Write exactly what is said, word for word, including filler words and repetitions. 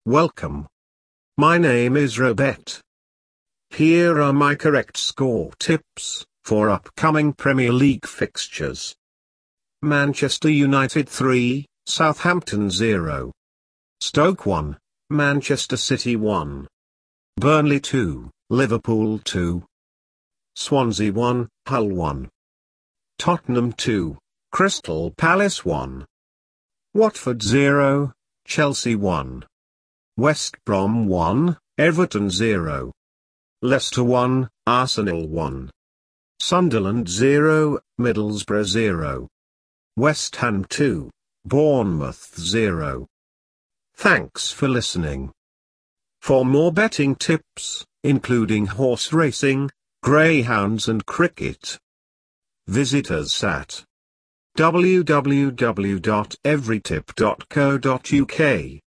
Welcome. My name is Robert. Here are my correct score tips for upcoming Premier League fixtures. Manchester United three, Southampton zero. Stoke one, Manchester City one. Burnley two, Liverpool two. Swansea one, Hull one. Tottenham two, Crystal Palace one. Watford zero, Chelsea one. West Brom one, Everton zero. Leicester one, Arsenal one. Sunderland zero, Middlesbrough zero. West Ham two, Bournemouth zero. Thanks for listening. For more betting tips, including horse racing, greyhounds and cricket, visit us at w w w dot everytip dot co dot u k.